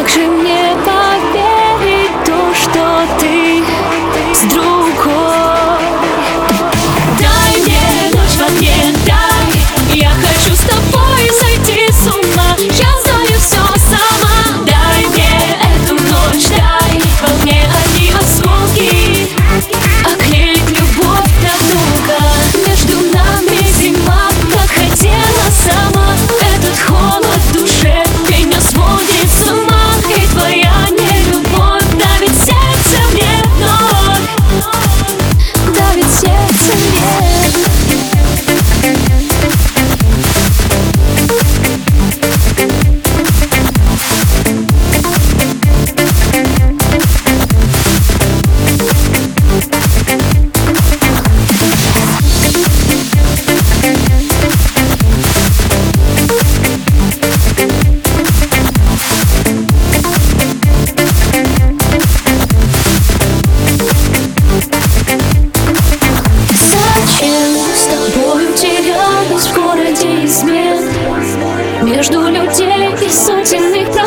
Как же мне поверить в то, что ты с другой? Дай мне ночь в огне, дай. Я хочу с тобой сойти с ума. Я знаю все сама. Дай мне эту ночь, дай. Во мне одни осколки, оклеить любовь намного. Между нами зима, как хотела сама. Этот холод в душе меня сводит с ума. И твоя нелюбовь давит сердце мне вновь, давит сердце мне. В городе измен, между людей и сотенных